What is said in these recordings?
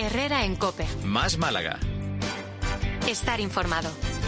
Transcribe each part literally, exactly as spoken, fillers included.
Herrera en COPE. Más Málaga. Estar informado.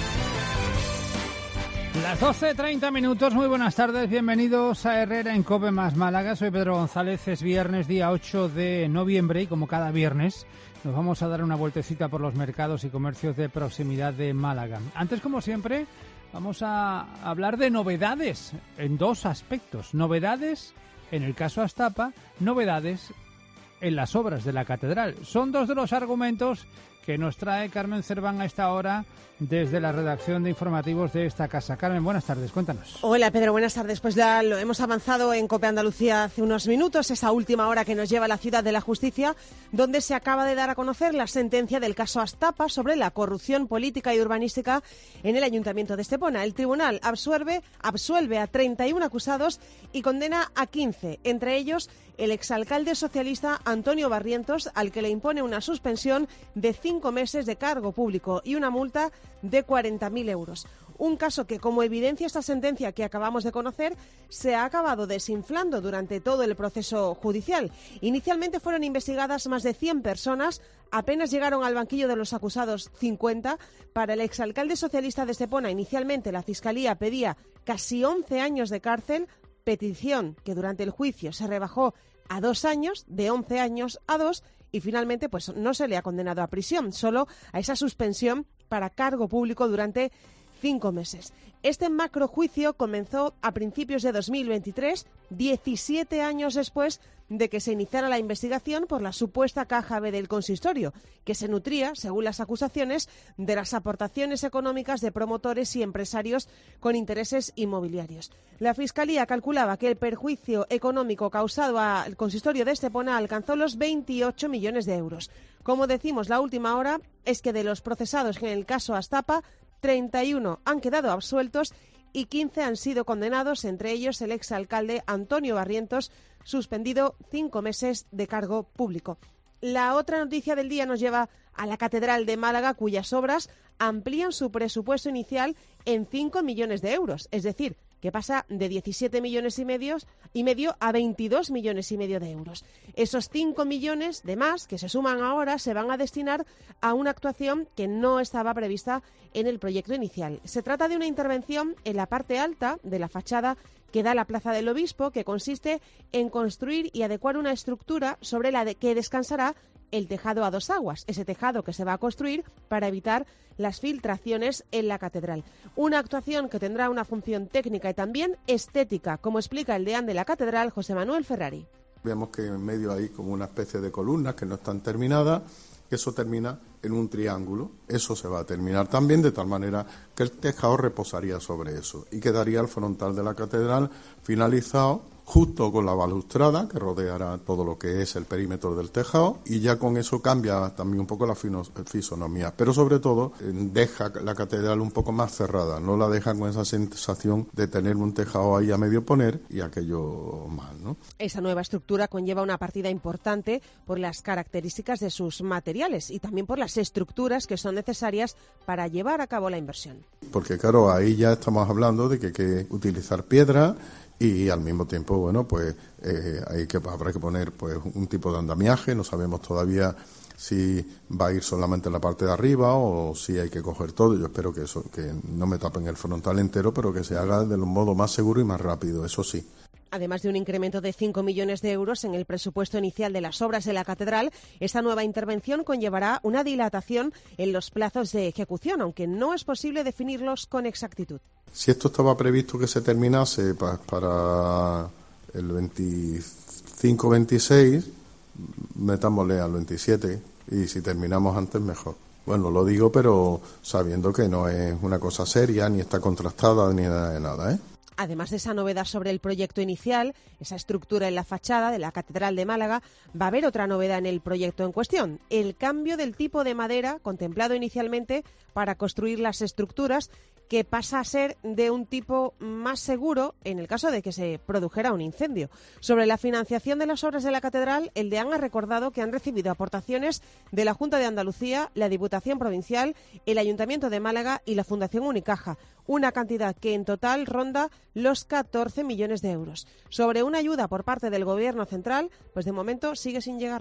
Las doce treinta minutos, muy buenas tardes, bienvenidos a Herrera en COPE más Málaga. Soy Pedro González, es viernes, día ocho de noviembre y como cada viernes nos vamos a dar una vueltecita por los mercados y comercios de proximidad de Málaga. Antes, como siempre, vamos a hablar de novedades en dos aspectos. Novedades en el caso Astapa, novedades en las obras de la catedral. Son dos de los argumentos que nos trae Carmen Cerván a esta hora desde la redacción de informativos de esta casa. Carmen, buenas tardes, cuéntanos. Hola Pedro, buenas tardes. Pues ya lo hemos avanzado en COPE Andalucía hace unos minutos, esa última hora que nos lleva a la Ciudad de la Justicia, donde se acaba de dar a conocer la sentencia del caso Astapa sobre la corrupción política y urbanística en el Ayuntamiento de Estepona. El tribunal absuelve, absuelve a treinta y uno acusados y condena a quince, entre ellos el exalcalde socialista Antonio Barrientos, al que le impone una suspensión de cinco meses de cargo público y una multa de cuarenta mil euros. Un caso que, como evidencia esta sentencia que acabamos de conocer, se ha acabado desinflando durante todo el proceso judicial. Inicialmente fueron investigadas más de cien personas, apenas llegaron al banquillo de los acusados cincuenta. Para el exalcalde socialista de Estepona, inicialmente la Fiscalía pedía casi once años de cárcel, petición que durante el juicio se rebajó a dos años, de once años a dos, y finalmente pues no se le ha condenado a prisión, solo a esa suspensión para cargo público durante cinco meses. Este macrojuicio comenzó a principios de dos mil veintitrés, diecisiete años después de que se iniciara la investigación por la supuesta caja B del consistorio, que se nutría, según las acusaciones, de las aportaciones económicas de promotores y empresarios con intereses inmobiliarios. La Fiscalía calculaba que el perjuicio económico causado al consistorio de Estepona alcanzó los veintiocho millones de euros. Como decimos, la última hora es que de los procesados en el caso Astapa, treinta y uno han quedado absueltos y quince han sido condenados, entre ellos el exalcalde Antonio Barrientos, suspendido cinco meses de cargo público. La otra noticia del día nos lleva a la Catedral de Málaga, cuyas obras amplían su presupuesto inicial en cinco millones de euros, es decir, que pasa de diecisiete millones y medio, y medio a veintidós millones y medio de euros. Esos cinco millones de más que se suman ahora se van a destinar a una actuación que no estaba prevista en el proyecto inicial. Se trata de una intervención en la parte alta de la fachada que da la Plaza del Obispo, que consiste en construir y adecuar una estructura sobre la de que descansará el tejado a dos aguas, ese tejado que se va a construir para evitar las filtraciones en la catedral. Una actuación que tendrá una función técnica y también estética, como explica el deán de la catedral, José Manuel Ferrari. Vemos que en medio hay como una especie de columnas que no están terminadas, que eso termina en un triángulo. Eso se va a terminar también de tal manera que el tejado reposaría sobre eso y quedaría el frontal de la catedral finalizado justo con la balustrada que rodeará todo lo que es el perímetro del tejado, y ya con eso cambia también un poco la fisonomía, pero sobre todo deja la catedral un poco más cerrada, no la deja con esa sensación de tener un tejado ahí a medio poner y aquello mal, ¿no? Esa nueva estructura conlleva una partida importante por las características de sus materiales y también por las estructuras que son necesarias para llevar a cabo la inversión. Porque claro, ahí ya estamos hablando de que hay que utilizar piedra y al mismo tiempo, bueno, pues eh, hay que habrá que poner pues un tipo de andamiaje. No sabemos todavía si va a ir solamente en la parte de arriba o si hay que coger todo. Yo espero que eso, que no me tapen el frontal entero, pero que se haga de un modo más seguro y más rápido, eso sí. Además de un incremento de cinco millones de euros en el presupuesto inicial de las obras de la catedral, esta nueva intervención conllevará una dilatación en los plazos de ejecución, aunque no es posible definirlos con exactitud. Si esto estaba previsto que se terminase pa- para el veinticinco veintiséis, metámosle al veintisiete, y si terminamos antes mejor. Bueno, lo digo, pero sabiendo que no es una cosa seria, ni está contrastada, ni nada de nada, ¿eh? Además de esa novedad sobre el proyecto inicial, esa estructura en la fachada de la Catedral de Málaga, va a haber otra novedad en el proyecto en cuestión: el cambio del tipo de madera contemplado inicialmente para construir las estructuras, que pasa a ser de un tipo más seguro en el caso de que se produjera un incendio. Sobre la financiación de las obras de la catedral, el deán ha recordado que han recibido aportaciones de la Junta de Andalucía, la Diputación Provincial, el Ayuntamiento de Málaga y la Fundación Unicaja, una cantidad que en total ronda los catorce millones de euros. Sobre una ayuda por parte del Gobierno central, pues de momento sigue sin llegar nada.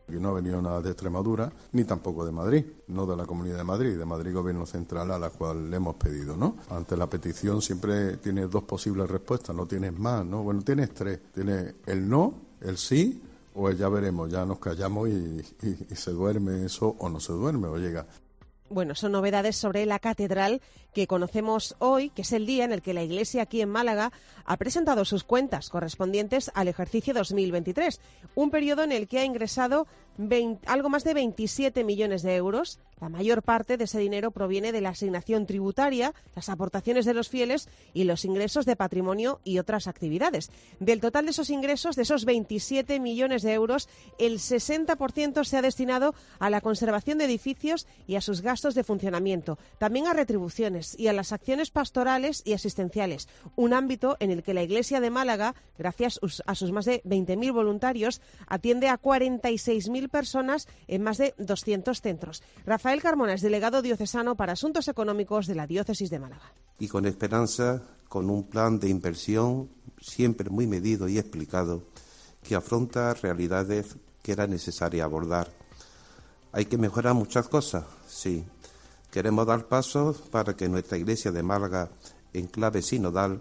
Y no ha venido nada de Extremadura, ni tampoco de Madrid, no de la Comunidad de Madrid, de Madrid Gobierno Central, a la cual le hemos pedido, ¿no? Ante la petición siempre tienes dos posibles respuestas, no tienes más, ¿no? Bueno, tienes tres, tienes el no, el sí, o el ya veremos, ya nos callamos y, y, y se duerme eso, o no se duerme, o llega. Bueno, son novedades sobre la catedral que conocemos hoy, que es el día en el que la Iglesia aquí en Málaga ha presentado sus cuentas correspondientes al ejercicio dos mil veintitrés, un periodo en el que ha ingresado veinte, algo más de veintisiete millones de euros. La mayor parte de ese dinero proviene de la asignación tributaria, las aportaciones de los fieles y los ingresos de patrimonio y otras actividades. Del total de esos ingresos, de esos veintisiete millones de euros, el sesenta por ciento se ha destinado a la conservación de edificios y a sus gastos de funcionamiento, también a retribuciones y a las acciones pastorales y asistenciales, un ámbito en el que la Iglesia de Málaga, gracias a sus más de veinte mil voluntarios, atiende a cuarenta y seis mil personas en más de doscientos centros. Rafael Carmona es delegado diocesano para Asuntos Económicos de la Diócesis de Málaga. Y con esperanza, con un plan de inversión siempre muy medido y explicado, que afronta realidades que era necesaria abordar. Hay que mejorar muchas cosas, sí. Queremos dar pasos para que nuestra Iglesia de Málaga, en clave sinodal,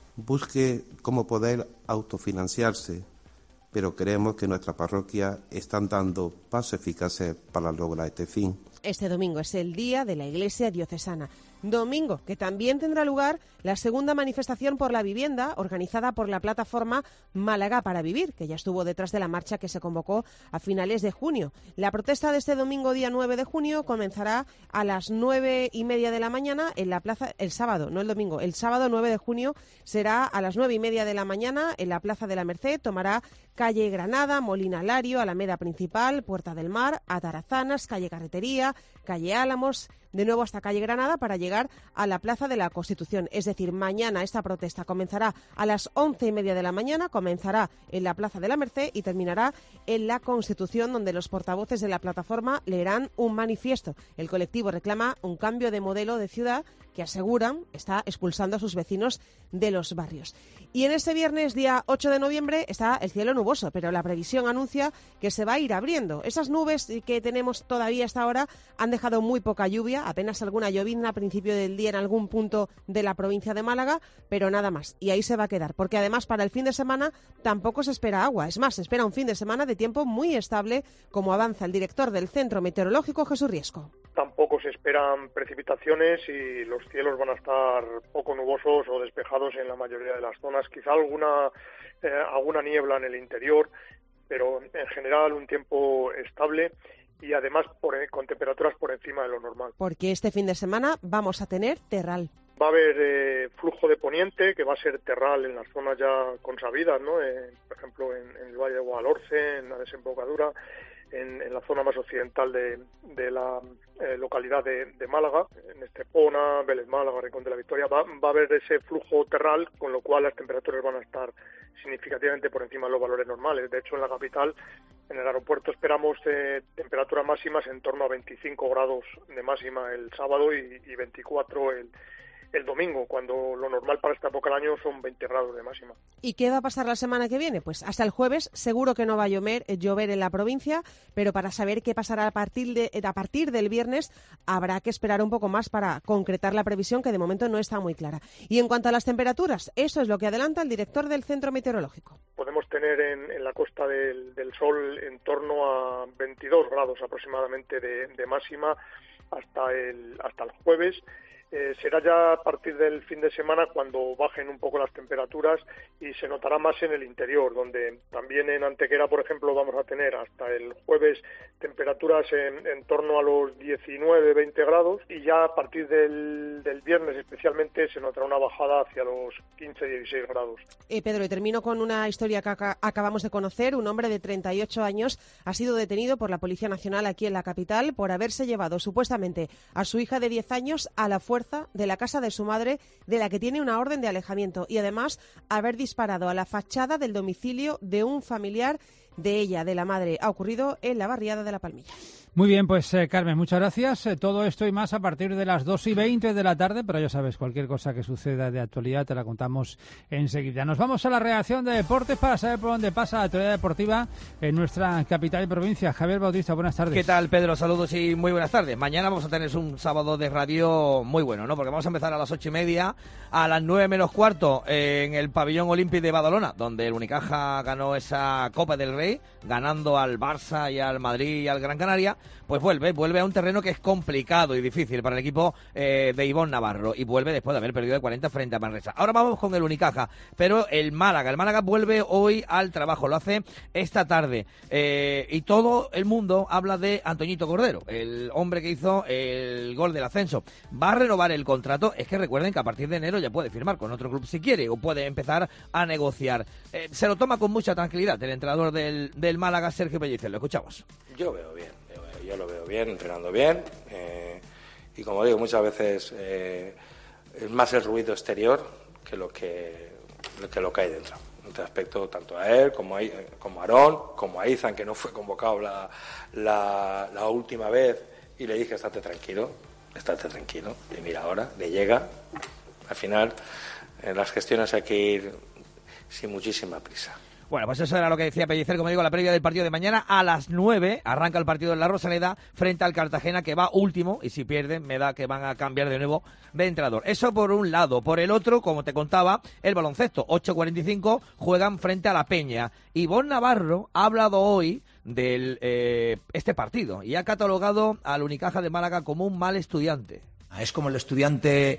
busque cómo poder autofinanciarse, pero creemos que nuestras parroquias están dando pasos eficaces para lograr este fin. Este domingo es el Día de la Iglesia Diocesana. Domingo, que también tendrá lugar la segunda manifestación por la vivienda organizada por la plataforma Málaga para Vivir, que ya estuvo detrás de la marcha que se convocó a finales de junio. La protesta de este domingo, día nueve de junio, comenzará a las nueve y media de la mañana en la plaza, el sábado, no el domingo, el sábado nueve de junio será a las nueve y media de la mañana en la Plaza de la Merced, tomará calle Granada, Molina Lario, Alameda Principal, Puerta del Mar, Atarazanas, calle Carretería, calle Álamos, de nuevo hasta calle Granada para llegar a la Plaza de la Constitución. Es decir, mañana esta protesta comenzará a las once y media de la mañana, comenzará en la Plaza de la Merced y terminará en la Constitución, donde los portavoces de la plataforma leerán un manifiesto. El colectivo reclama un cambio de modelo de ciudad que aseguran está expulsando a sus vecinos de los barrios. Y en este viernes, día ocho de noviembre, está el cielo nuboso, pero la previsión anuncia que se va a ir abriendo. Esas nubes que tenemos todavía hasta ahora han dejado muy poca lluvia, apenas alguna llovizna a principio del día en algún punto de la provincia de Málaga, pero nada más. Y ahí se va a quedar, porque además para el fin de semana tampoco se espera agua. Es más, se espera un fin de semana de tiempo muy estable, como avanza el director del Centro Meteorológico, Jesús Riesco. Tampoco se esperan precipitaciones y los cielos van a estar poco nubosos o despejados en la mayoría de las zonas. Quizá alguna, eh, alguna niebla en el interior, pero en general un tiempo estable y además por, con temperaturas por encima de lo normal. Porque este fin de semana vamos a tener terral. Va a haber eh, flujo de poniente, que va a ser terral en las zonas ya consabidas, ¿no? Eh, por ejemplo, en, en el Valle de Guadalhorce, en la desembocadura, en, en la zona más occidental de, de la eh, localidad de, de Málaga, en Estepona, Vélez Málaga, Rincón de la Victoria. Va, va a haber ese flujo terral, con lo cual las temperaturas van a estar significativamente por encima de los valores normales. De hecho, en la capital, en el aeropuerto, esperamos eh, temperaturas máximas en torno a veinticinco grados de máxima el sábado y, y veinticuatro el el domingo, cuando lo normal para esta época del año son veinte grados de máxima. ¿Y qué va a pasar la semana que viene? Pues hasta el jueves seguro que no va a llover, llover en la provincia, pero para saber qué pasará a partir, de, a partir del viernes habrá que esperar un poco más para concretar la previsión, que de momento no está muy clara. Y en cuanto a las temperaturas, eso es lo que adelanta el director del Centro Meteorológico. Podemos tener en, en la costa del, del Sol en torno a veintidós grados aproximadamente de, de máxima hasta el, hasta el jueves. Eh, será ya a partir del fin de semana cuando bajen un poco las temperaturas y se notará más en el interior, donde también en Antequera, por ejemplo, vamos a tener hasta el jueves temperaturas en, en torno a los diecinueve veinte grados y ya a partir del, del viernes especialmente se notará una bajada hacia los quince dieciséis grados. Eh, Pedro, y termino con una historia que ac- acabamos de conocer. Un hombre de treinta y ocho años ha sido detenido por la Policía Nacional aquí en la capital por haberse llevado supuestamente a su hija de diez años a la fuerza de la casa de su madre, de la que tiene una orden de alejamiento, y además haber disparado a la fachada del domicilio de un familiar de ella, de la madre. Ha ocurrido en la barriada de La Palmilla. Muy bien, pues eh, Carmen, muchas gracias. Eh, todo esto y más a partir de las dos y veinte de la tarde, pero ya sabes, cualquier cosa que suceda de actualidad te la contamos enseguida. Nos vamos a la redacción de deportes para saber por dónde pasa la actualidad deportiva en nuestra capital y provincia. Javier Bautista, buenas tardes. ¿Qué tal, Pedro? Saludos y muy buenas tardes. Mañana vamos a tener un sábado de radio muy bueno, ¿no? Porque vamos a empezar a las ocho y media, a las nueve menos cuarto eh, en el pabellón Olímpico de Badalona, donde el Unicaja ganó esa Copa del Rey, ganando al Barça y al Madrid y al Gran Canaria. Pues vuelve, vuelve a un terreno que es complicado y difícil para el equipo eh, de Ivonne Navarro, y vuelve después de haber perdido de cuarenta frente a Manresa. Ahora vamos con el Unicaja, pero el Málaga, el Málaga vuelve hoy al trabajo, lo hace esta tarde, eh, y todo el mundo habla de Antoñito Cordero, el hombre que hizo el gol del ascenso. Va a renovar el contrato, es que recuerden que a partir de enero ya puede firmar con otro club si quiere, o puede empezar a negociar. Eh, se lo toma con mucha tranquilidad el entrenador del, del Málaga, Sergio Pellicer, lo escuchamos. Yo veo bien. Yo lo veo bien, entrenando bien, eh, y como digo, muchas veces eh, es más el ruido exterior que lo que, que lo que hay dentro. En este aspecto, tanto a él como a, como a Aarón, como a Izan, que no fue convocado la, la, la última vez, y le dije, estate tranquilo, estate tranquilo, y mira ahora, le llega. Al final, en las gestiones hay que ir sin muchísima prisa. Bueno, pues eso era lo que decía Pellicer, como digo, la previa del partido de mañana. A las nueve arranca el partido en la Rosaleda frente al Cartagena, que va último, y si pierden me da que van a cambiar de nuevo de entrenador. Eso por un lado. Por el otro, como te contaba, el baloncesto, ocho cuarenta y cinco, juegan frente a La Peña. Ivonne Navarro ha hablado hoy de eh, este partido y ha catalogado al Unicaja de Málaga como un mal estudiante. Es como el estudiante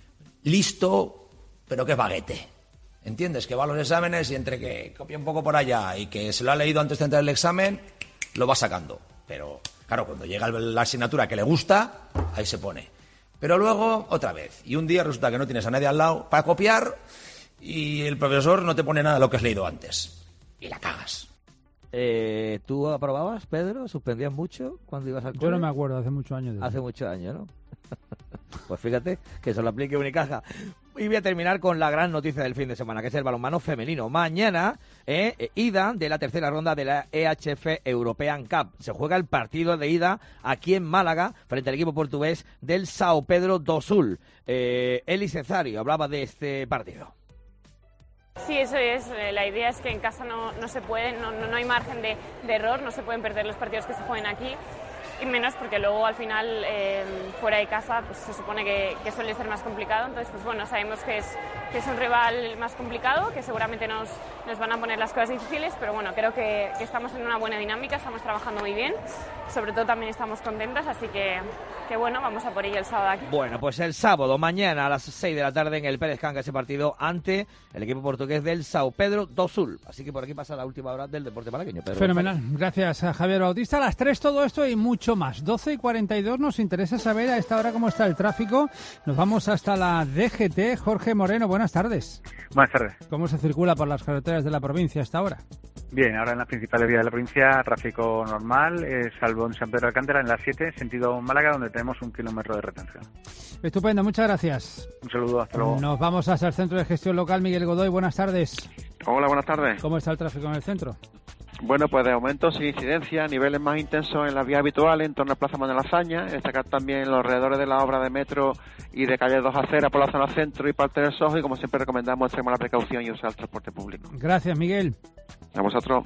listo, pero que es vaguete. ¿Entiendes? Que va a los exámenes y entre que copia un poco por allá y que se lo ha leído antes de entrar el examen, lo va sacando. Pero, claro, cuando llega la asignatura que le gusta, ahí se pone. Pero luego, otra vez. Y un día resulta que no tienes a nadie al lado para copiar y el profesor no te pone nada de lo que has leído antes. Y la cagas. Eh, ¿Tú aprobabas, Pedro? ¿Suspendías mucho cuando ibas al cole? Yo no me acuerdo, hace muchos años. De hace muchos años, ¿no? Pues fíjate que se lo aplique Unicaja. Y voy a terminar con la gran noticia del fin de semana, que es el balonmano femenino. Mañana, eh, ida de la tercera ronda de la E H F European Cup. Se juega el partido de ida aquí en Málaga, frente al equipo portugués del São Pedro do Sul. Eh, Eli Cesario hablaba de este partido. Sí, eso es. La idea es que en casa no, no se puede, no, no hay margen de, de error, no se pueden perder los partidos que se jueguen aquí. Y menos porque luego al final eh, fuera de casa pues se supone que, que suele ser más complicado. Entonces pues bueno, sabemos que es, que es un rival más complicado, que seguramente nos, nos van a poner las cosas difíciles, pero bueno, creo que, que estamos en una buena dinámica, estamos trabajando muy bien, sobre todo también estamos contentas, así que, que bueno, vamos a por ello el sábado aquí. Bueno, pues el sábado, mañana a las seis de la tarde en el Pérez Canga, ese partido ante el equipo portugués del São Pedro do Sul. Así que por aquí pasa la última hora del deporte malagueño. Pedro Fenomenal, González. Gracias a Javier Bautista. A las tres todo esto y mucho más. doce y cuarenta y dos, nos interesa saber a esta hora cómo está el tráfico. Nos vamos hasta la D G T. Jorge Moreno, buenas tardes. Buenas tardes. ¿Cómo se circula por las carreteras de la provincia hasta ahora? Bien, ahora en las principales vías de la provincia, tráfico normal, eh, salvo en San Pedro de Alcántara, en la siete, sentido Málaga, donde tenemos un kilómetro de retención. Estupendo, muchas gracias. Un saludo, hasta luego. Nos vamos hasta el Centro de Gestión Local. Miguel Godoy, buenas tardes. Hola, buenas tardes. ¿Cómo está el tráfico en el centro? Bueno, pues de momento sin incidencia, niveles más intensos en las vías habituales, en torno al Plaza Manuel Azaña, destacar también en los alrededores de la obra de metro y de calle dos Aceras por la zona centro y parte del Sojo, y como siempre recomendamos extremar la precaución y usar el transporte público. Gracias, Miguel. A vosotros.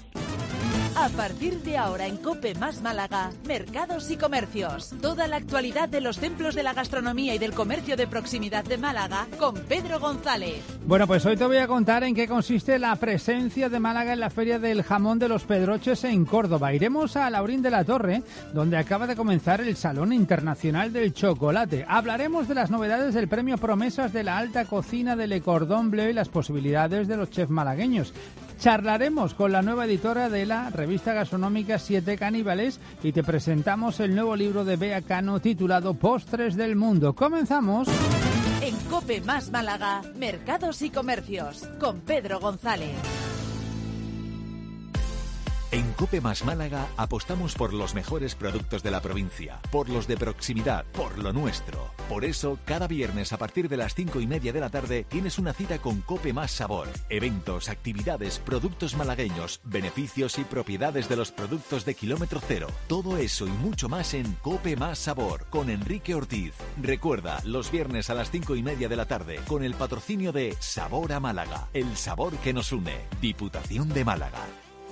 A partir de ahora en COPE más Málaga, mercados y comercios. Toda la actualidad de los templos de la gastronomía y del comercio de proximidad de Málaga con Pedro González. Bueno, pues hoy te voy a contar en qué consiste la presencia de Málaga en la Feria del Jamón de los Pedroches en Córdoba. Iremos a Laurín de la Torre, donde acaba de comenzar el Salón Internacional del Chocolate. Hablaremos de las novedades del Premio Promesas de la Alta Cocina de Le Cordon Bleu y las posibilidades de los chefs malagueños. Charlaremos con la nueva editora de la revista gastronómica Siete Caníbales y te presentamos el nuevo libro de Bea Cano titulado Postres del Mundo. ¡Comenzamos! En COPE más Málaga, mercados y comercios, con Pedro González. En COPE más Málaga apostamos por los mejores productos de la provincia, por los de proximidad, por lo nuestro. Por eso, cada viernes a partir de las cinco y media de la tarde tienes una cita con COPE más Sabor. Eventos, actividades, productos malagueños, beneficios y propiedades de los productos de kilómetro cero. Todo eso y mucho más en COPE más Sabor con Enrique Ortiz. Recuerda, los viernes a las cinco y media de la tarde con el patrocinio de Sabor a Málaga, el sabor que nos une. Diputación de Málaga.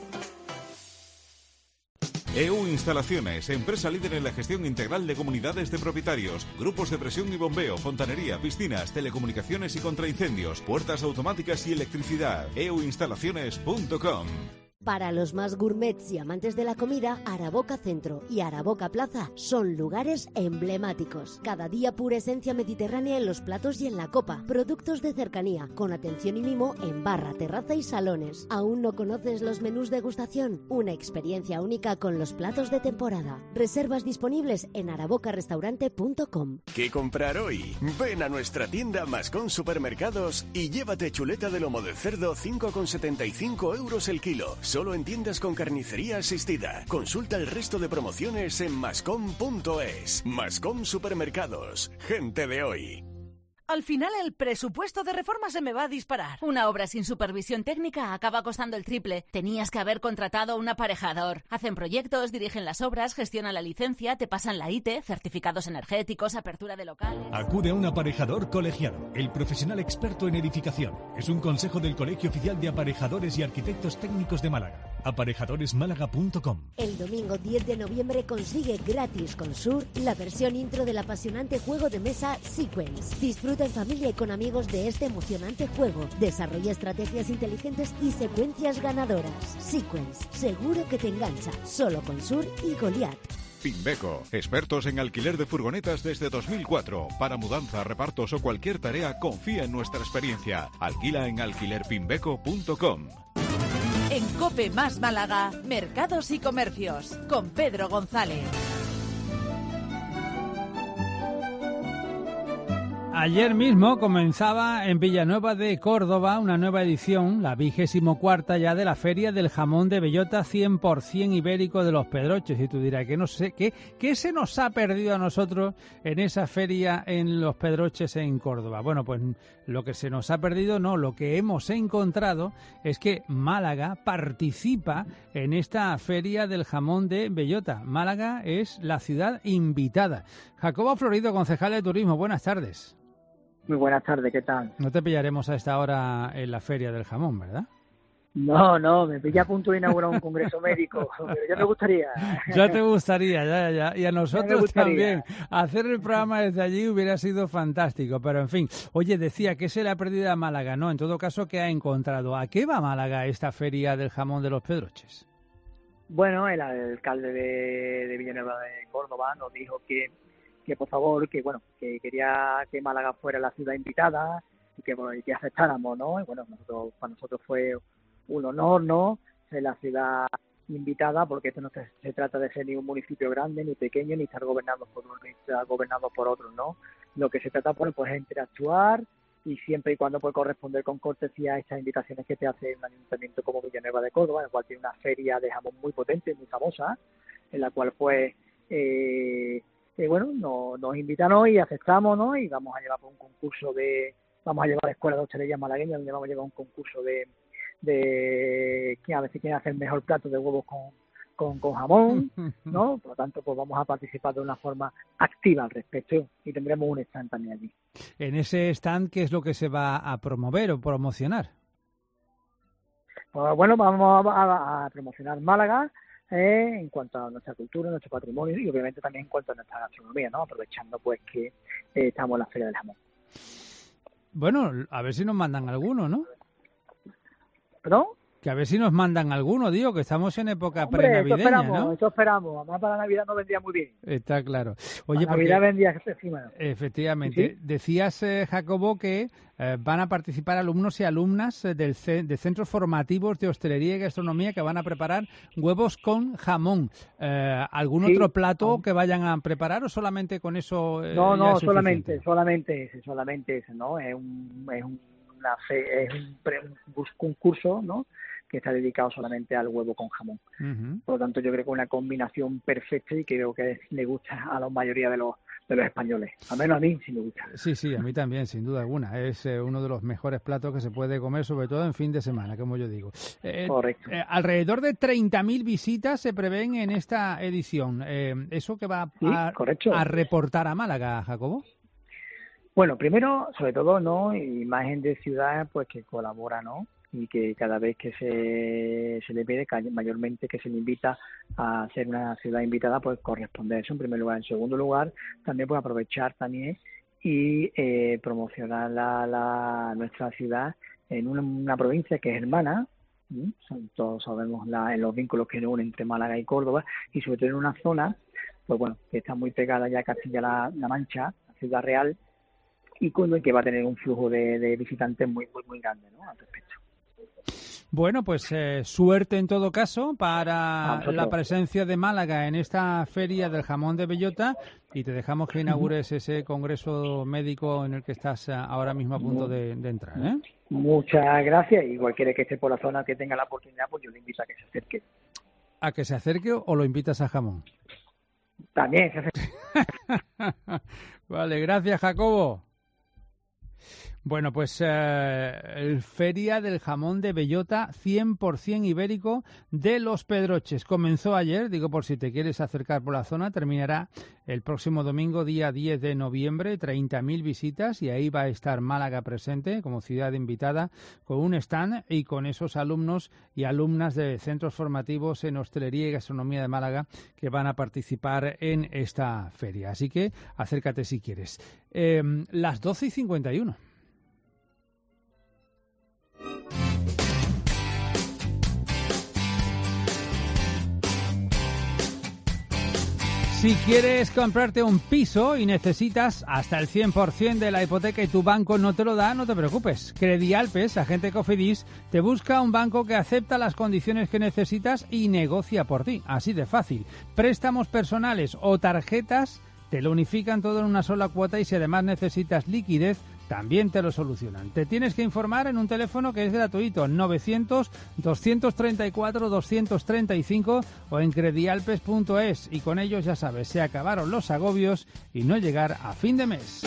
E U Instalaciones, empresa líder en la gestión integral de comunidades de propietarios, grupos de presión y bombeo, fontanería, piscinas, telecomunicaciones y contraincendios, puertas automáticas y electricidad. e u instalaciones punto com. Para los más gourmets y amantes de la comida, Araboca Centro y Araboca Plaza son lugares emblemáticos. Cada día pura esencia mediterránea en los platos y en la copa. Productos de cercanía, con atención y mimo en barra, terraza y salones. ¿Aún no conoces los menús degustación? Una experiencia única con los platos de temporada. Reservas disponibles en araboca restaurante punto com. ¿Qué comprar hoy? Ven a nuestra tienda Mascón Supermercados y llévate chuleta de lomo de cerdo cinco con setenta y cinco euros el kilo. Solo en tiendas con carnicería asistida. Consulta el resto de promociones en mascom punto es. Mascom Supermercados. Gente de hoy. Al final el presupuesto de reforma se me va a disparar. Una obra sin supervisión técnica acaba costando el triple. Tenías que haber contratado a un aparejador. Hacen proyectos, dirigen las obras, gestionan la licencia, te pasan la I T E, certificados energéticos, apertura de locales. Acude a un aparejador colegiado, el profesional experto en edificación. Es un consejo del Colegio Oficial de Aparejadores y Arquitectos Técnicos de Málaga. aparejadores málaga punto com. El domingo diez de noviembre consigue gratis con Sur la versión intro del apasionante juego de mesa Sequence. Disfruta en familia y con amigos de este emocionante juego. Desarrolla estrategias inteligentes y secuencias ganadoras. Sequence, seguro que te engancha. Solo con Sur y Goliath. Finbeco, expertos en alquiler de furgonetas desde dos mil cuatro. Para mudanza, repartos o cualquier tarea, confía en nuestra experiencia. Alquila en alquiler finbeco punto com. En COPE más Málaga, Mercados y Comercios, con Pedro González. Ayer mismo comenzaba en Villanueva de Córdoba una nueva edición, la vigésimo cuarta ya, de la Feria del Jamón de Bellota cien por ciento ibérico de los Pedroches. Y tú dirás, que no sé, ¿qué, ¿qué se nos ha perdido a nosotros en esa feria en los Pedroches en Córdoba? Bueno, pues lo que se nos ha perdido no, lo que hemos encontrado es que Málaga participa en esta Feria del Jamón de Bellota. Málaga es la ciudad invitada. Jacobo Florido, concejal de Turismo, buenas tardes. Muy buenas tardes, ¿qué tal? No te pillaremos a esta hora en la Feria del Jamón, ¿verdad? No, no, me pilla a punto de inaugurar un congreso médico, pero ya me gustaría. Ya te gustaría, ya, ya, y a nosotros también. Hacer el programa desde allí hubiera sido fantástico, pero en fin. Oye, decía, ¿qué se le ha perdido a Málaga? No, en todo caso, ¿qué ha encontrado? ¿A qué va Málaga esta Feria del Jamón de los Pedroches? Bueno, el alcalde de, de Villanueva de Córdoba nos dijo que que por favor, que bueno, que quería que Málaga fuera la ciudad invitada y que, bueno, y que aceptáramos, ¿no? Y bueno, nosotros, para nosotros fue un honor, ¿no?, ser la ciudad invitada, porque esto no se, se trata de ser ni un municipio grande, ni pequeño, ni estar gobernado por uno, ni estar gobernado por otro, ¿no? Lo que se trata, pues, pues es interactuar y siempre y cuando puede corresponder con cortesía a estas invitaciones que te hace un ayuntamiento como Villanueva de Córdoba, en el cual tiene una feria de jamón muy potente, muy famosa, en la cual, pues, eh, Eh, bueno, no, nos invitaron y aceptamos, ¿no? Y vamos a llevar por un concurso de, vamos a llevar a la Escuela de Hostelería Malagueña, donde vamos a llevar un concurso de, de que a veces quieren hacer el mejor plato de huevos con, con, con jamón, ¿no? Por lo tanto, pues vamos a participar de una forma activa al respecto y tendremos un stand también allí. En ese stand, ¿qué es lo que se va a promover o promocionar? Pues bueno, vamos a, a, a promocionar Málaga, Eh, en cuanto a nuestra cultura, nuestro patrimonio y obviamente también en cuanto a nuestra gastronomía, ¿no? Aprovechando pues que eh, estamos en la Feria del Jamón. Bueno, a ver si nos mandan alguno, ¿no? ¿Perdón? Que a ver si nos mandan alguno, digo, que estamos en época Hombre, prenavideña, eso esperamos, ¿no? Eso esperamos, además para Navidad no vendría muy bien. Está claro. Oye, para Navidad vendría encima. Efectivamente. ¿Sí? Decías, eh, Jacobo, que eh, van a participar alumnos y alumnas eh, del ce de centros formativos de hostelería y gastronomía que van a preparar huevos con jamón. Eh, ¿Algún sí. otro plato que vayan a preparar o solamente con eso? Eh, no, no, es solamente, solamente ese, solamente ese, ¿no? Es un, es un, una fe, es un, pre, un concurso, ¿no?, que está dedicado solamente al huevo con jamón. Uh-huh. Por lo tanto, yo creo que es una combinación perfecta y creo que le gusta a la mayoría de los de los españoles. Al menos a mí sí me gusta. Sí, sí, a mí también, sin duda alguna. Es eh, uno de los mejores platos que se puede comer, sobre todo en fin de semana, como yo digo. Eh, Correcto. Eh, alrededor de treinta mil visitas se prevén en esta edición. Eh, ¿Eso que va Sí, a, correcto. a reportar a Málaga, Jacobo? Bueno, primero, sobre todo, ¿no? Imagen de ciudad, pues que colabora, ¿no? Y que cada vez que se, se le pide, mayormente que se le invita a ser una ciudad invitada, pues corresponde eso en primer lugar. En segundo lugar, también pues aprovechar también y eh, promocionar la, la nuestra ciudad en una, una provincia que es hermana. ¿sí? Todos sabemos la, en los vínculos que nos unen entre Málaga y Córdoba, y sobre todo en una zona, pues bueno, que está muy pegada ya a Castilla-La la Mancha, la Ciudad Real, y con que va a tener un flujo de, de visitantes muy, muy, muy grande, ¿no? Al respecto. Bueno, pues eh, suerte en todo caso para la presencia de Málaga en esta feria del jamón de bellota, y te dejamos que inaugures ese congreso médico en el que estás ahora mismo a punto de, de entrar, ¿eh? Muchas gracias, y cualquiera que esté por la zona que tenga la oportunidad, pues yo le invito a que se acerque. ¿A que se acerque o lo invitas a jamón? También se acerque. Vale, gracias, Jacobo. Bueno, pues eh, el Feria del Jamón de Bellota cien por ciento ibérico de Los Pedroches. Comenzó ayer, digo por si te quieres acercar por la zona, terminará el próximo domingo, día diez de noviembre, treinta mil visitas, y ahí va a estar Málaga presente como ciudad invitada con un stand y con esos alumnos y alumnas de centros formativos en hostelería y gastronomía de Málaga que van a participar en esta feria. Así que acércate si quieres. Eh, las doce y cincuenta y uno. Si quieres comprarte un piso y necesitas hasta el cien por ciento de la hipoteca y tu banco no te lo da, no te preocupes. Credialpes, agente Cofidis, te busca un banco que acepta las condiciones que necesitas y negocia por ti. Así de fácil. Préstamos personales o tarjetas te lo unifican todo en una sola cuota, y si además necesitas liquidez, también te lo solucionan. Te tienes que informar en un teléfono que es gratuito, novecientos, doscientos treinta y cuatro, doscientos treinta y cinco, o en credialpes punto es, y con ellos ya sabes, se acabaron los agobios y no llegar a fin de mes.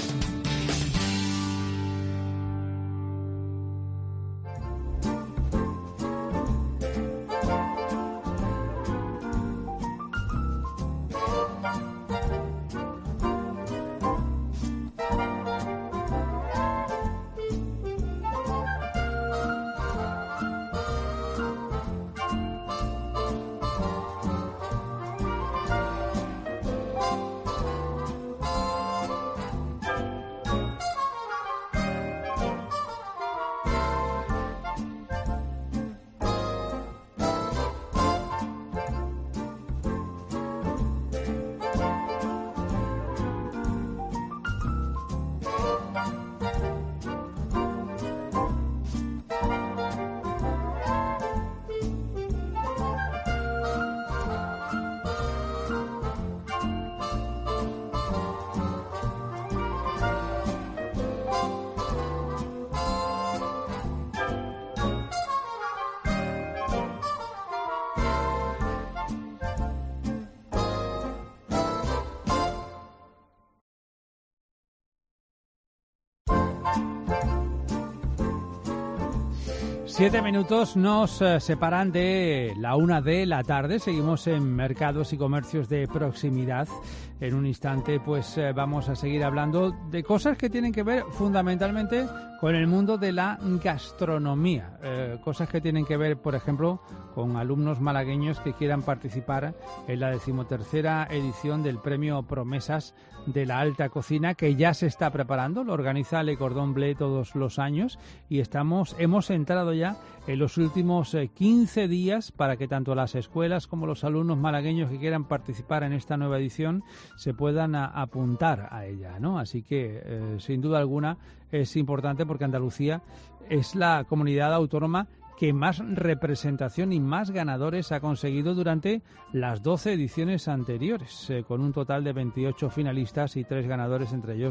Siete minutos nos eh, separan de la una de la tarde. Seguimos en mercados y comercios de proximidad. En un instante, pues eh, vamos a seguir hablando de cosas que tienen que ver fundamentalmente con el mundo de la gastronomía. Eh, cosas que tienen que ver, por ejemplo, con alumnos malagueños que quieran participar en la decimotercera edición del Premio Promesas de la Alta Cocina, que ya se está preparando. Lo organiza Le Cordon Bleu todos los años, y estamos hemos entrado ya en los últimos eh, quince días para que tanto las escuelas como los alumnos malagueños que quieran participar en esta nueva edición se puedan a, apuntar a ella, ¿no? Así que, eh, sin duda alguna, es importante porque Andalucía es la comunidad autónoma que más representación y más ganadores ha conseguido durante las doce ediciones anteriores, eh, con un total de veintiocho finalistas y tres ganadores, entre ellos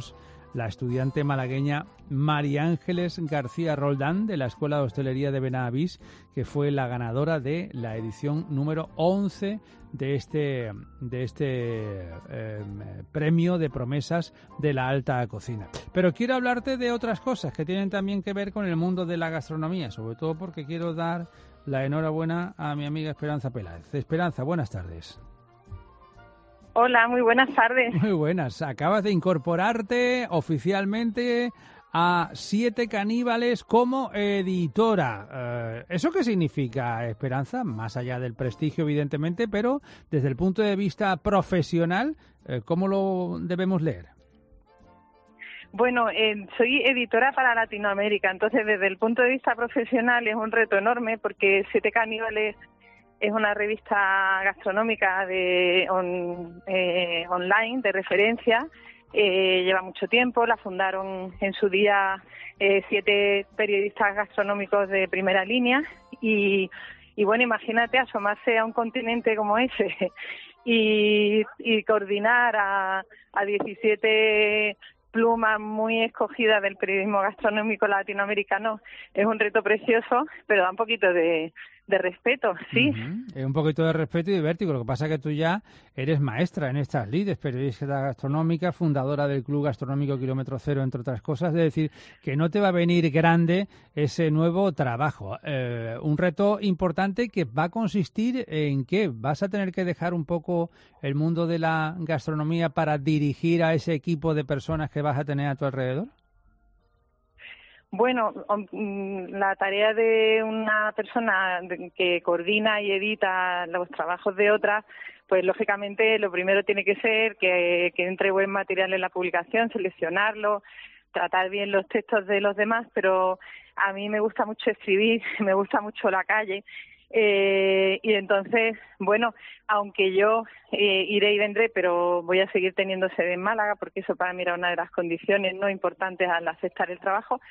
la estudiante malagueña María Ángeles García Roldán de la Escuela de Hostelería de Benavís, que fue la ganadora de la edición número once de este, de este eh, premio de promesas de la alta cocina. Pero quiero hablarte de otras cosas que tienen también que ver con el mundo de la gastronomía, sobre todo porque quiero dar la enhorabuena a mi amiga Esperanza Peláez. Esperanza, buenas tardes. Hola, muy buenas tardes. Muy buenas. Acabas de incorporarte oficialmente a Siete Caníbales como editora. Eh, ¿Eso qué significa, Esperanza? Más allá del prestigio, evidentemente, pero desde el punto de vista profesional, eh, ¿cómo lo debemos leer? Bueno, eh, soy editora para Latinoamérica, entonces desde el punto de vista profesional es un reto enorme porque Siete Caníbales es una revista gastronómica de on, eh, online de referencia. Eh, lleva mucho tiempo, la fundaron en su día eh, siete periodistas gastronómicos de primera línea y, y bueno, imagínate asomarse a un continente como ese y, y coordinar a, a diecisiete plumas muy escogidas del periodismo gastronómico latinoamericano es un reto precioso, pero da un poquito de, de respeto, sí. Uh-huh. Es un poquito de respeto y de vértigo. Lo que pasa es que tú ya eres maestra en estas lides, periodista gastronómica, fundadora del Club Gastronómico Kilómetro Cero, entre otras cosas. Es decir, que no te va a venir grande ese nuevo trabajo. Eh, un reto importante que va a consistir en que vas a tener que dejar un poco el mundo de la gastronomía para dirigir a ese equipo de personas que vas a tener a tu alrededor. Bueno, la tarea de una persona que coordina y edita los trabajos de otras, pues lógicamente lo primero tiene que ser que, que entre buen material en la publicación, seleccionarlo, tratar bien los textos de los demás, pero a mí me gusta mucho escribir, me gusta mucho la calle. Eh, y entonces, bueno, aunque yo eh, iré y vendré, pero voy a seguir teniendo sede en Málaga, porque eso para mí era una de las condiciones no importantes al aceptar el trabajo,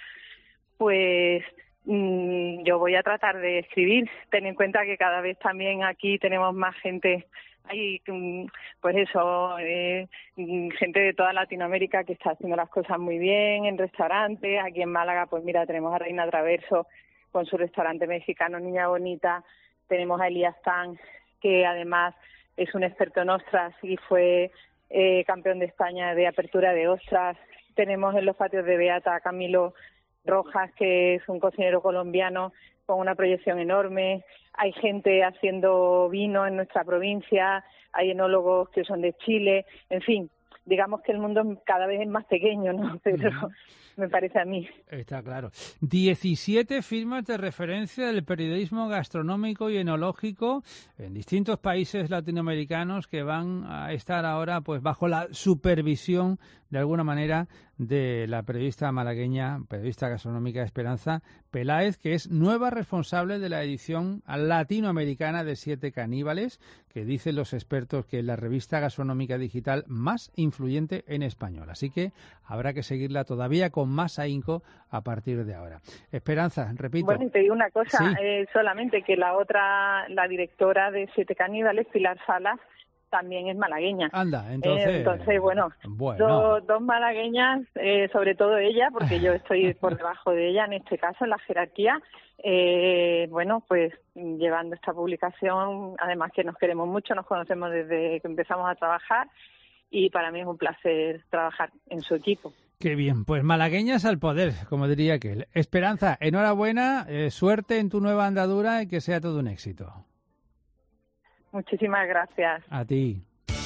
pues mmm, yo voy a tratar de escribir. Ten en cuenta que cada vez también aquí tenemos más gente, hay pues eso, eh, gente de toda Latinoamérica que está haciendo las cosas muy bien en restaurantes. Aquí en Málaga, pues mira, tenemos a Reina Traverso con su restaurante mexicano Niña Bonita, tenemos a Elías Tan, que además es un experto en ostras y fue eh, campeón de España de apertura de ostras. Tenemos en los patios de Beata a Camilo Rojas, que es un cocinero colombiano con una proyección enorme. Hay gente haciendo vino en nuestra provincia, hay enólogos que son de Chile, en fin, digamos que el mundo cada vez es más pequeño, ¿no? Pero uh-huh. me parece a mí. Está claro. diecisiete firmas de referencia del periodismo gastronómico y enológico en distintos países latinoamericanos que van a estar ahora pues bajo la supervisión, de alguna manera, de la periodista malagueña, periodista gastronómica Esperanza Peláez, que es nueva responsable de la edición latinoamericana de Siete Caníbales, que dicen los expertos que es la revista gastronómica digital más influyente en español. Así que habrá que seguirla todavía con más ahínco a partir de ahora. Esperanza, repito. Bueno, y te digo una cosa, sí. eh, solamente que la otra, la directora de Siete Caníbales, Pilar Salas, también es malagueña. Anda, entonces... Eh, entonces, bueno, bueno. Do, dos malagueñas, eh, sobre todo ella, porque yo estoy por debajo de ella, en este caso, en la jerarquía, eh, bueno, pues llevando esta publicación, además que nos queremos mucho, nos conocemos desde que empezamos a trabajar, y para mí es un placer trabajar en su equipo. Qué bien, pues malagueñas al poder, como diría aquel. Esperanza, enhorabuena, eh, suerte en tu nueva andadura y que sea todo un éxito. Muchísimas gracias. A ti.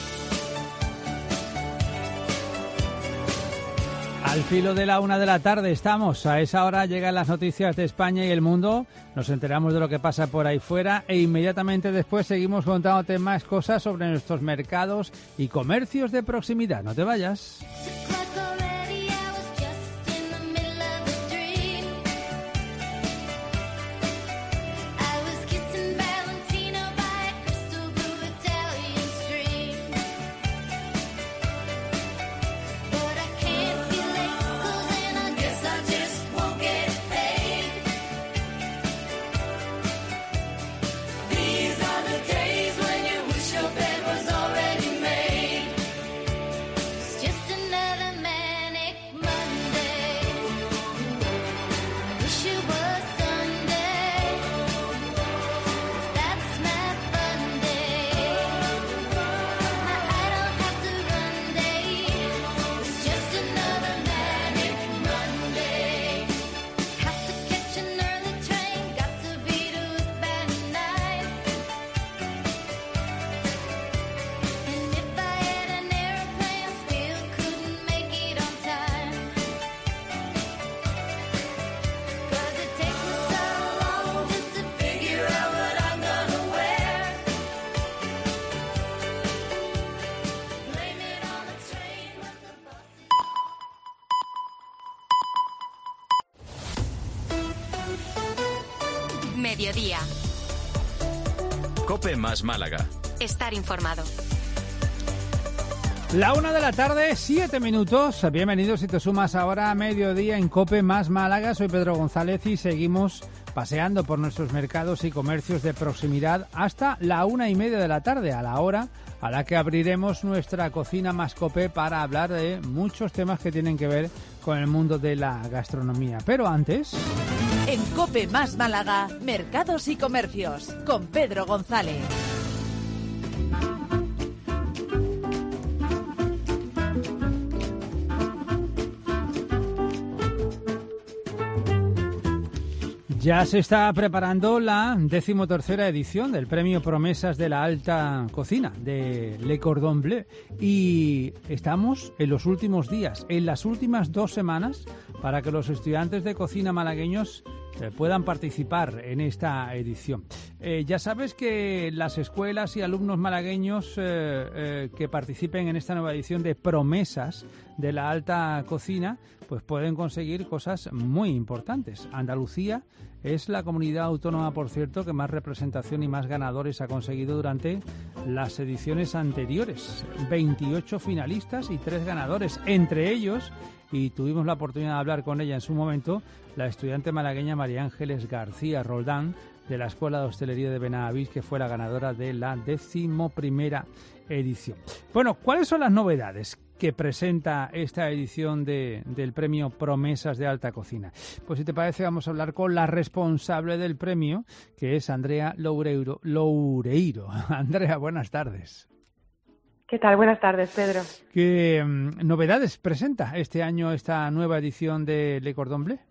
Al filo de la una de la tarde estamos. A esa hora llegan las noticias de España y el mundo. Nos enteramos de lo que pasa por ahí fuera e inmediatamente después seguimos contándote más cosas sobre nuestros mercados y comercios de proximidad. No te vayas. Just another mediodía. COPE más Málaga. Estar informado. La una de la tarde, siete minutos. Bienvenidos si te sumas ahora a mediodía en COPE más Málaga. Soy Pedro González y seguimos paseando por nuestros mercados y comercios de proximidad hasta la una y media de la tarde, a la hora a la que abriremos nuestra cocina más COPE para hablar de muchos temas que tienen que ver con el mundo de la gastronomía. Pero antes... En COPE más Málaga, mercados y comercios, con Pedro González. Ya se está preparando la decimotercera edición del Premio Promesas de la Alta Cocina de Le Cordon Bleu y estamos en los últimos días, en las últimas dos semanas, para que los estudiantes de cocina malagueños eh, puedan participar en esta edición. Eh, ya sabes que las escuelas y alumnos malagueños eh, eh, que participen en esta nueva edición de Promesas de la Alta Cocina pues pueden conseguir cosas muy importantes. Andalucía es la comunidad autónoma, por cierto, que más representación y más ganadores ha conseguido durante las ediciones anteriores. veintiocho finalistas y tres ganadores, entre ellos, y tuvimos la oportunidad de hablar con ella en su momento, la estudiante malagueña María Ángeles García Roldán, de la Escuela de Hostelería de Benavís, que fue la ganadora de la decimoprimera edición. Bueno, ¿cuáles son las novedades que presenta esta edición de, del premio Promesas de Alta Cocina? Pues si te parece vamos a hablar con la responsable del premio, que es Andrea Loureiro. Loureiro. Andrea, buenas tardes. ¿Qué tal? Buenas tardes, Pedro. ¿Qué um, novedades presenta este año esta nueva edición de Le Cordon Bleu?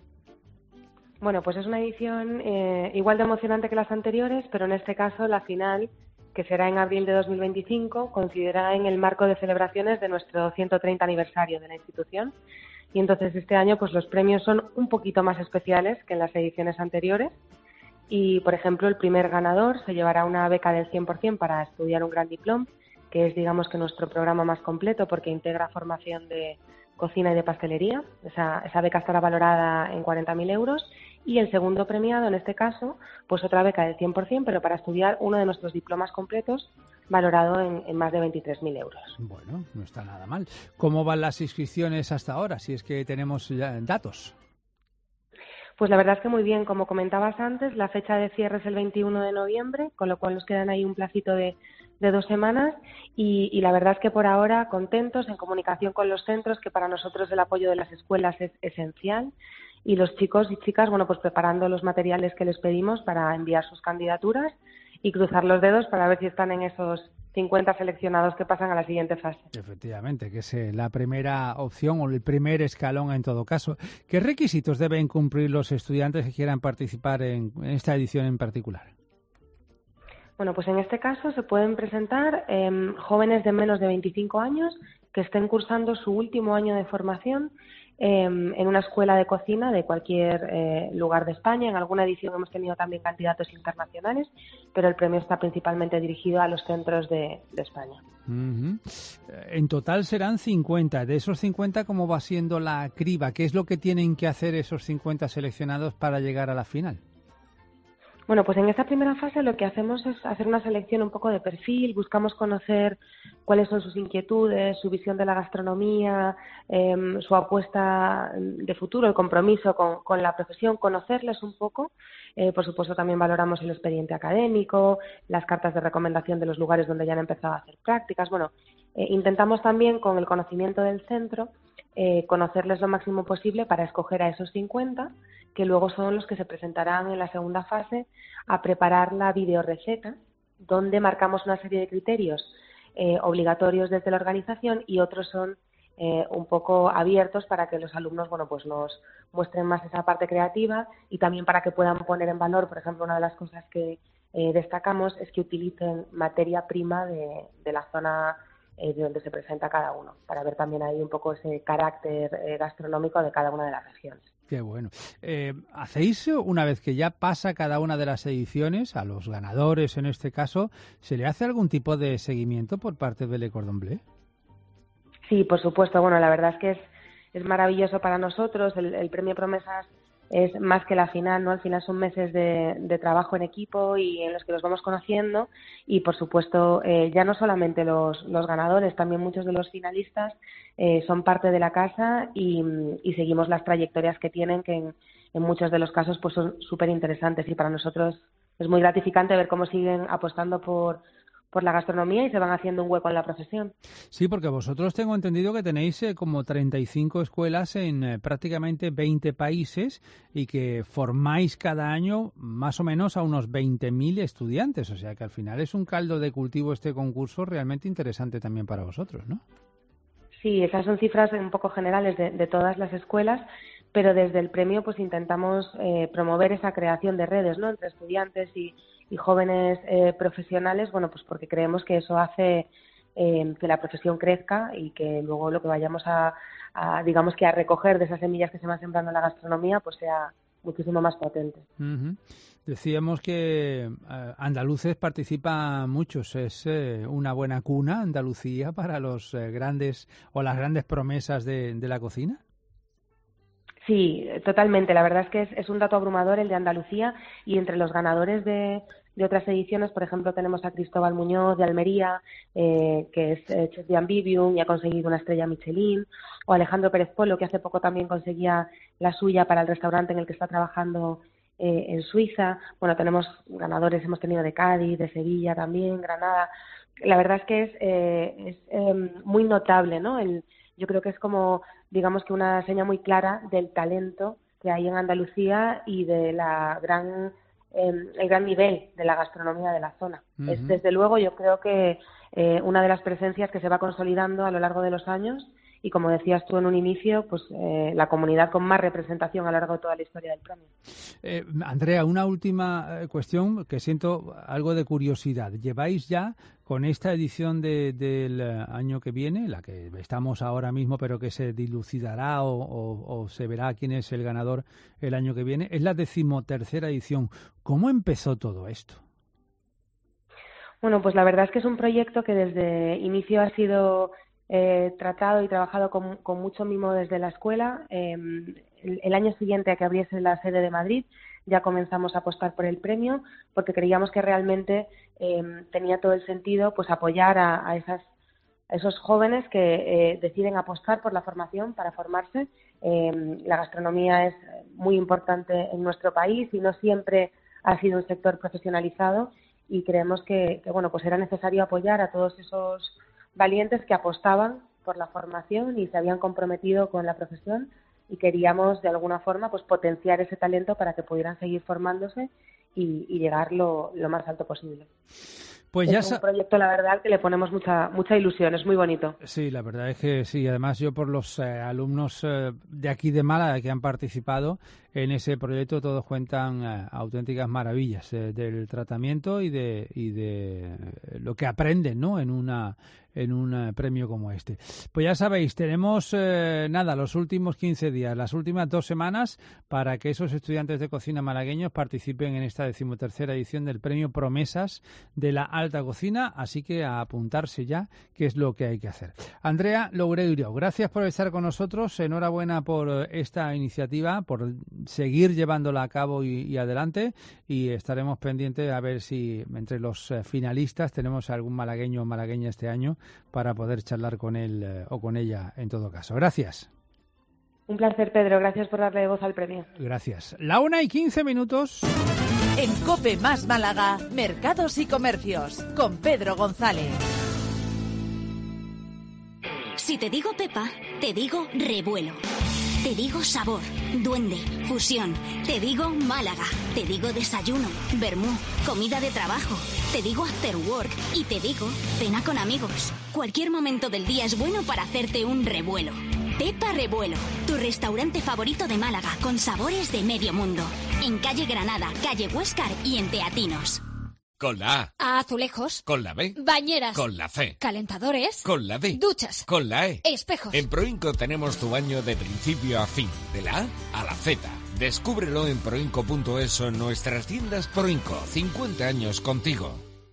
Bueno, pues es una edición eh, igual de emocionante que las anteriores, pero en este caso la final, que será en abril de dos mil veinticinco, coincidirá en el marco de celebraciones de nuestro ciento treinta aniversario de la institución. Y entonces este año pues los premios son un poquito más especiales que en las ediciones anteriores. Y, por ejemplo, el primer ganador se llevará una beca del cien por ciento para estudiar un gran diploma, que es, digamos, que nuestro programa más completo porque integra formación de cocina y de pastelería. Esa, esa beca estará valorada en cuarenta mil euros. Y el segundo premiado, en este caso, pues otra beca del cien por ciento, pero para estudiar uno de nuestros diplomas completos, valorado en, en más de veintitrés mil euros. Bueno, no está nada mal. ¿Cómo van las inscripciones hasta ahora, si es que tenemos ya datos? Pues la verdad es que muy bien. Como comentabas antes, la fecha de cierre es el veintiuno de noviembre, con lo cual nos quedan ahí un placito de, de dos semanas y, y la verdad es que por ahora contentos, en comunicación con los centros, que para nosotros el apoyo de las escuelas es esencial. Y los chicos y chicas, bueno, pues preparando los materiales que les pedimos para enviar sus candidaturas y cruzar los dedos para ver si están en esos cincuenta seleccionados que pasan a la siguiente fase. Efectivamente, que es la primera opción o el primer escalón en todo caso. ¿Qué requisitos deben cumplir los estudiantes que quieran participar en esta edición en particular? Bueno, pues en este caso se pueden presentar eh, jóvenes de menos de veinticinco años que estén cursando su último año de formación eh, en una escuela de cocina de cualquier eh, lugar de España. En alguna edición hemos tenido también candidatos internacionales, pero el premio está principalmente dirigido a los centros de, de España. Uh-huh. En total serán cincuenta. De esos cincuenta, ¿cómo va siendo la criba? ¿Qué es lo que tienen que hacer esos cincuenta seleccionados para llegar a la final? Bueno, pues en esta primera fase lo que hacemos es hacer una selección un poco de perfil, buscamos conocer cuáles son sus inquietudes, su visión de la gastronomía, eh, su apuesta de futuro, el compromiso con, con la profesión, conocerles un poco. Eh, por supuesto, también valoramos el expediente académico, las cartas de recomendación de los lugares donde ya han empezado a hacer prácticas. Bueno, eh, intentamos también, con el conocimiento del centro, eh, conocerles lo máximo posible para escoger a esos cincuenta, que luego son los que se presentarán en la segunda fase a preparar la videoreceta, donde marcamos una serie de criterios eh, obligatorios desde la organización y otros son eh, un poco abiertos para que los alumnos, bueno, pues nos muestren más esa parte creativa y también para que puedan poner en valor. Por ejemplo, una de las cosas que eh, destacamos es que utilicen materia prima de, de la zona eh, de donde se presenta cada uno, para ver también ahí un poco ese carácter eh, gastronómico de cada una de las regiones. Qué bueno. Eh, ¿Hacéis, una vez que ya pasa cada una de las ediciones, a los ganadores en este caso, se le hace algún tipo de seguimiento por parte de Le Cordon Bleu? Sí, por supuesto. Bueno, la verdad es que es, es maravilloso para nosotros. El, el Premio Promesas es más que la final, ¿no? Al final son meses de, de trabajo en equipo y en los que los vamos conociendo y, por supuesto, eh, ya no solamente los, los ganadores, también muchos de los finalistas eh, son parte de la casa y, y seguimos las trayectorias que tienen, que en, en muchos de los casos pues son súper interesantes y para nosotros es muy gratificante ver cómo siguen apostando por por la gastronomía y se van haciendo un hueco en la profesión. Sí, porque vosotros tengo entendido que tenéis eh, como treinta y cinco escuelas en eh, prácticamente veinte países y que formáis cada año más o menos a unos veinte mil estudiantes. O sea que al final es un caldo de cultivo este concurso realmente interesante también para vosotros, ¿no? Sí, esas son cifras un poco generales de, de todas las escuelas, pero desde el premio pues intentamos eh, promover esa creación de redes, ¿no?, entre estudiantes y y jóvenes eh, profesionales, bueno, pues porque creemos que eso hace eh, que la profesión crezca y que luego lo que vayamos a, a, digamos que a recoger de esas semillas que se van sembrando en la gastronomía, pues sea muchísimo más potente. Uh-huh. Decíamos que eh, andaluces participan muchos, es eh, una buena cuna Andalucía para los eh, grandes o las grandes promesas de, de la cocina. Sí, totalmente. La verdad es que es, es un dato abrumador el de Andalucía y entre los ganadores de, de otras ediciones, por ejemplo, tenemos a Cristóbal Muñoz de Almería, eh, que es eh, chef de Ambivium y ha conseguido una estrella Michelin, o Alejandro Pérez Polo, que hace poco también conseguía la suya para el restaurante en el que está trabajando eh, en Suiza. Bueno, tenemos ganadores, hemos tenido de Cádiz, de Sevilla también, Granada. La verdad es que es, eh, es eh, muy notable, ¿no? El, yo creo que es como, digamos que una seña muy clara del talento que hay en Andalucía y de la gran eh, el gran nivel de la gastronomía de la zona. Uh-huh. Es, desde luego, yo creo que eh, una de las presencias que se va consolidando a lo largo de los años y, como decías tú en un inicio, pues eh, la comunidad con más representación a lo largo de toda la historia del premio. Eh, Andrea, una última cuestión que siento algo de curiosidad. ¿Lleváis ya con esta edición de, del año que viene, la que estamos ahora mismo, pero que se dilucidará o, o, o se verá quién es el ganador el año que viene, es la decimotercera edición? ¿Cómo empezó todo esto? Bueno, pues la verdad es que es un proyecto que desde inicio ha sido eh, tratado y trabajado con, con mucho mimo desde la escuela. Eh, el, el año siguiente a que abriese la sede de Madrid ya comenzamos a apostar por el premio porque creíamos que realmente eh, tenía todo el sentido pues apoyar a, a, esas, a esos jóvenes que eh, deciden apostar por la formación para formarse. Eh, la gastronomía es muy importante en nuestro país y no siempre ha sido un sector profesionalizado y creemos que, que bueno, pues era necesario apoyar a todos esos valientes que apostaban por la formación y se habían comprometido con la profesión y queríamos de alguna forma pues potenciar ese talento para que pudieran seguir formándose y, y llegar lo, lo más alto posible. Pues es ya un sa- proyecto, la verdad, que le ponemos mucha mucha ilusión, es muy bonito. Sí, la verdad es que sí. Además, yo por los eh, alumnos eh, de aquí de Málaga que han participado en ese proyecto, todos cuentan eh, auténticas maravillas eh, del tratamiento y de y de eh, lo que aprenden, ¿no?, en una en un eh, premio como este. Pues ya sabéis, tenemos eh, nada, los últimos quince días, las últimas dos semanas para que esos estudiantes de cocina malagueños participen en esta decimotercera edición del premio Promesas de la Alta Cocina, así que a apuntarse ya, que es lo que hay que hacer. Andrea Loureiro, gracias por estar con nosotros, enhorabuena por esta iniciativa, por seguir llevándola a cabo y, y adelante, y estaremos pendientes a ver si entre los eh, finalistas tenemos algún malagueño o malagueña este año para poder charlar con él eh, o con ella en todo caso. Gracias. Un placer, Pedro, gracias por darle voz al premio. Gracias. La una y quince minutos. En COPE más Málaga, Mercados y Comercios, con Pedro González. Si te digo Pepa, te digo revuelo. Te digo sabor, duende, fusión. Te digo Málaga. Te digo desayuno, vermú, comida de trabajo. Te digo after work y te digo cena con amigos. Cualquier momento del día es bueno para hacerte un revuelo. Pepa Revuelo, tu restaurante favorito de Málaga con sabores de medio mundo. En calle Granada, calle Huéscar y en Teatinos. Con la A. A azulejos. Con la B. Bañeras. Con la C. Calentadores. Con la D. Duchas. Con la E. Espejos. En Proinco tenemos tu baño de principio a fin, de la A a la Z. Descúbrelo en proinco punto es o en nuestras tiendas Proinco. cincuenta años contigo.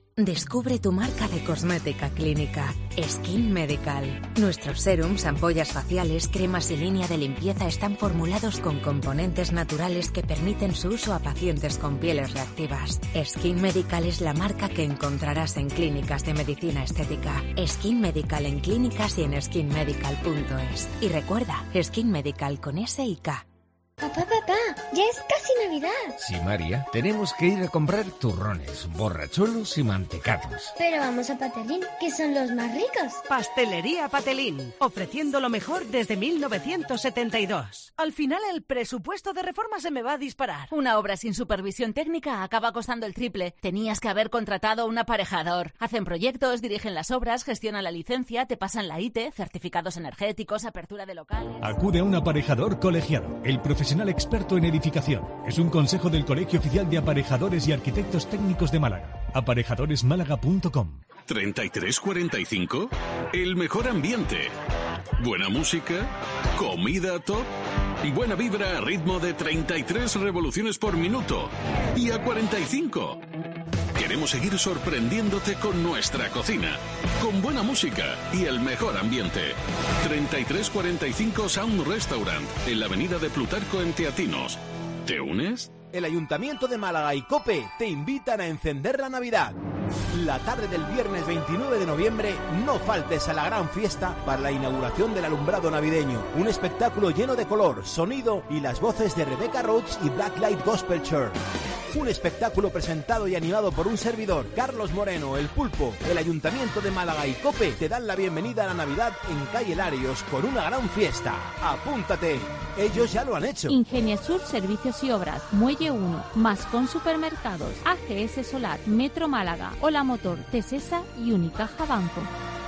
Descubre tu marca de cosmética clínica, Skin Medical. Nuestros serums, ampollas faciales, cremas y línea de limpieza están formulados con componentes naturales que permiten su uso a pacientes con pieles reactivas. Skin Medical es la marca que encontrarás en clínicas de medicina estética. Skin Medical en clínicas y en skin medical punto es. Y recuerda, Skin Medical con S y K. Papá, papá, ya es casi Navidad. Sí, María, tenemos que ir a comprar turrones, borracholos y mantecados. Pero vamos a Patelín, que son los más ricos. Pastelería Patelín, ofreciendo lo mejor desde mil novecientos setenta y dos. Al final el presupuesto de reforma se me va a disparar. Una obra sin supervisión técnica acaba costando el triple. Tenías que haber contratado un aparejador. Hacen proyectos, dirigen las obras, gestionan la licencia, te pasan la I T E, certificados energéticos, apertura de locales. Acude a un aparejador colegiado, el profesional experto en edificación. Es un consejo del Colegio Oficial de Aparejadores y Arquitectos Técnicos de Málaga. aparejadores málaga punto com. ¿treinta y tres cuarenta y cinco? El mejor ambiente. Buena música. Comida top. Buena vibra a ritmo de treinta y tres revoluciones por minuto. Y a cuarenta y cinco. Queremos seguir sorprendiéndote con nuestra cocina, con buena música y el mejor ambiente. treinta y tres cuarenta y cinco Sound Restaurant, en la avenida de Plutarco en Teatinos. ¿Te unes? El Ayuntamiento de Málaga y COPE te invitan a encender la Navidad. La tarde del viernes veintinueve de noviembre no faltes a la gran fiesta para la inauguración del alumbrado navideño. Un espectáculo lleno de color, sonido y las voces de Rebecca Rhodes y Blacklight Gospel Church. Un espectáculo presentado y animado por un servidor, Carlos Moreno, El Pulpo. El Ayuntamiento de Málaga y COPE te dan la bienvenida a la Navidad en Calle Larios con una gran fiesta. ¡Apúntate! Ellos ya lo han hecho. Ingeniesur Servicios y Obras, Muelle uno, Mascón Supermercados, A G S Solar, Metro Málaga, Hola Motor, Tesesa y Unicaja Banco.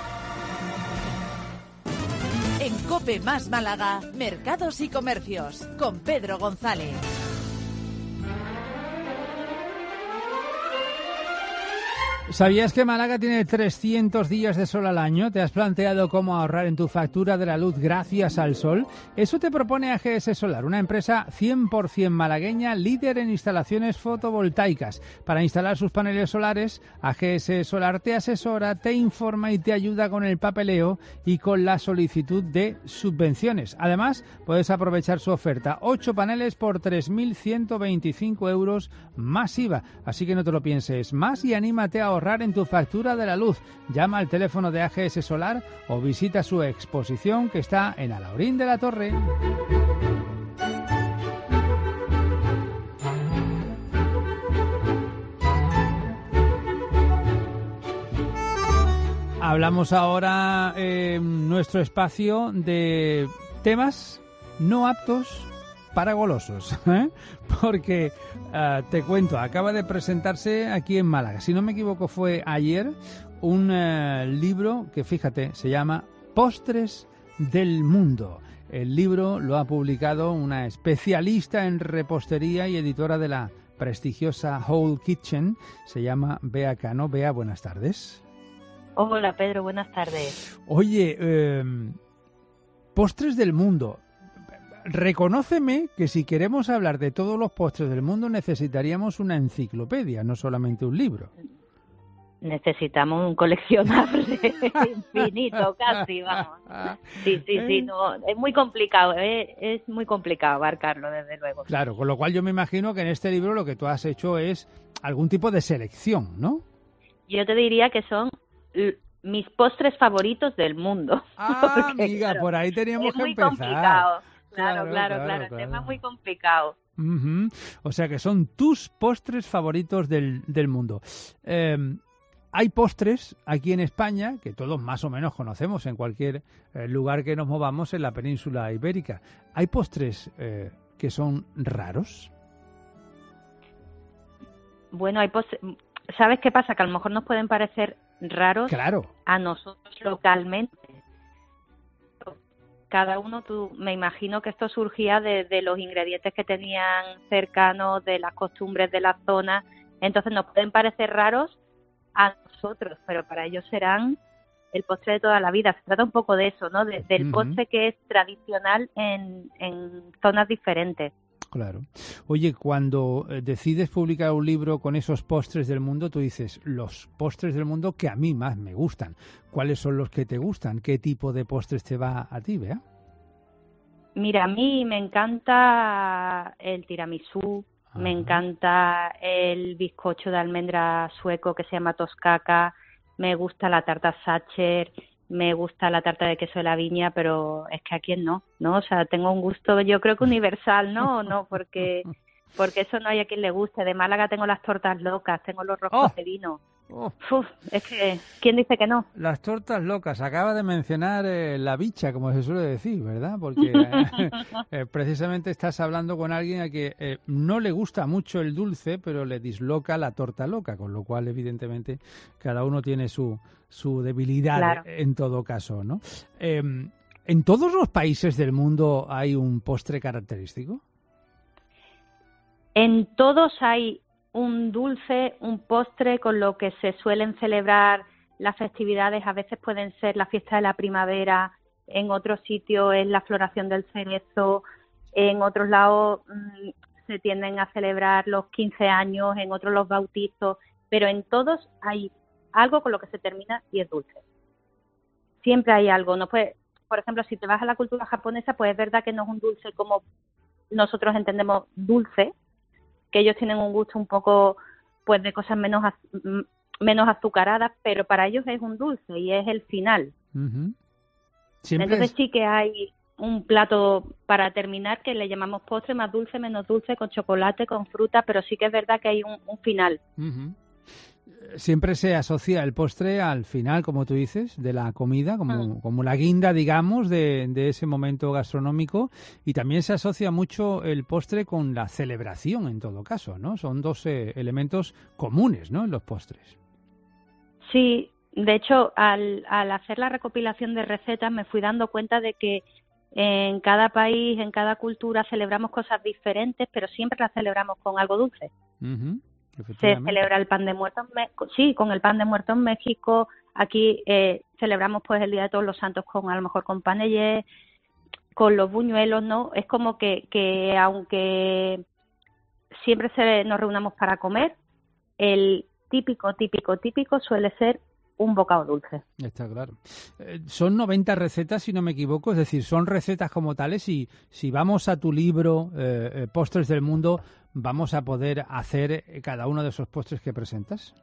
En COPE más Málaga, Mercados y Comercios, con Pedro González. ¿Sabías que Málaga tiene trescientos días de sol al año? ¿Te has planteado cómo ahorrar en tu factura de la luz gracias al sol? Eso te propone A G S Solar, una empresa cien por ciento malagueña, líder en instalaciones fotovoltaicas. Para instalar sus paneles solares, A G S Solar te asesora, te informa y te ayuda con el papeleo y con la solicitud de subvenciones. Además, puedes aprovechar su oferta, ocho paneles por tres mil ciento veinticinco euros más I V A. Así que no te lo pienses más y anímate a ahorrar en tu factura de la luz. Llama al teléfono de A G S Solar o visita su exposición que está en Alhaurín de la Torre. Hablamos ahora en nuestro espacio de temas no aptos para golosos, ¿eh? Porque uh, te cuento, acaba de presentarse aquí en Málaga, si no me equivoco fue ayer, un uh, libro que, fíjate, se llama Postres del Mundo. El libro lo ha publicado una especialista en repostería y editora de la prestigiosa Whole Kitchen, se llama Bea Cano. Bea, buenas tardes. Hola Pedro, buenas tardes. Oye, eh, Postres del Mundo. Reconóceme que si queremos hablar de todos los postres del mundo necesitaríamos una enciclopedia, no solamente un libro. Necesitamos un coleccionable infinito, casi, vamos. Sí, sí, sí, no, es muy complicado, ¿eh? Es muy complicado abarcarlo, desde luego. Claro, con lo cual yo me imagino que en este libro lo que tú has hecho es algún tipo de selección, ¿no? Yo te diría que son mis postres favoritos del mundo. Ah, porque, amiga, claro, por ahí teníamos es que muy empezar. Complicado. Claro, Claro, claro, claro, claro, el claro. tema es muy complicado. Uh-huh. O sea que son tus postres favoritos del, del mundo. Eh, hay postres aquí en España que todos más o menos conocemos en cualquier eh, lugar que nos movamos en la península ibérica. ¿Hay postres eh, que son raros? Bueno, hay postres... ¿Sabes qué pasa? Que a lo mejor nos pueden parecer raros Claro. a nosotros localmente. Cada uno, tú, me imagino que esto surgía de, de los ingredientes que tenían cercanos, de las costumbres de la zona. Entonces nos pueden parecer raros a nosotros, pero para ellos serán el postre de toda la vida. Se trata un poco de eso, ¿no? De, del Ujú. postre que es tradicional en, en zonas diferentes. Claro. Oye, cuando eh, decides publicar un libro con esos postres del mundo, tú dices, los postres del mundo que a mí más me gustan. ¿Cuáles son los que te gustan? ¿Qué tipo de postres te va a ti, Bea? Mira, a mí me encanta el tiramisú, Ajá. me encanta el bizcocho de almendra sueco que se llama Toscaka, me gusta la tarta Sacher, me gusta la tarta de queso de la viña, pero es que a quién no, ¿no? O sea, tengo un gusto, yo creo que universal, ¿no? No, porque porque eso no hay a quien le guste. De Málaga tengo las tortas locas, tengo los roscos oh. de vino. Oh. Uf, es que, ¿quién dice que no? Las tortas locas. Acaba de mencionar eh, la bicha, como se suele decir, ¿verdad? Porque eh, eh, precisamente estás hablando con alguien a que eh, no le gusta mucho el dulce, pero le disloca la torta loca, con lo cual, evidentemente, cada uno tiene su, su debilidad claro. en todo caso, ¿no? Eh, ¿En todos los países del mundo hay un postre característico? En todos hay un dulce, un postre con lo que se suelen celebrar las festividades. A veces pueden ser la fiesta de la primavera, en otros sitios es la floración del cerezo, en otros lados mmm, se tienden a celebrar los quince años, en otros los bautizos, pero en todos hay algo con lo que se termina y es dulce. Siempre hay algo. No puede, por ejemplo, si te vas a la cultura japonesa, pues es verdad que no es un dulce como nosotros entendemos dulce, que ellos tienen un gusto un poco pues de cosas menos az- menos azucaradas, pero para ellos es un dulce y es el final. Uh-huh. Entonces es... sí que hay un plato para terminar que le llamamos postre, más dulce, menos dulce, con chocolate, con fruta, pero sí que es verdad que hay un, un final. Uh-huh. Siempre se asocia el postre al final, como tú dices, de la comida, como, mm. como la guinda, digamos, de, de ese momento gastronómico, y también se asocia mucho el postre con la celebración, en todo caso, ¿no? Son dos eh, elementos comunes, ¿no?, en los postres. Sí, de hecho, al, al hacer la recopilación de recetas me fui dando cuenta de que en cada país, en cada cultura, celebramos cosas diferentes, pero siempre las celebramos con algo dulce. Uh-huh. Se celebra el pan de muerto en México, sí, con el pan de muerto en México. Aquí eh, celebramos pues el Día de Todos los Santos con a lo mejor con panellés, con los buñuelos, ¿no? Es como que, que aunque siempre se, nos reunamos para comer, el típico, típico, típico suele ser un bocado dulce. Está claro. Eh, son noventa recetas, si no me equivoco, es decir, son recetas como tales y si vamos a tu libro, eh, eh, Postres del Mundo, ¿vamos a poder hacer cada uno de esos postres que presentas?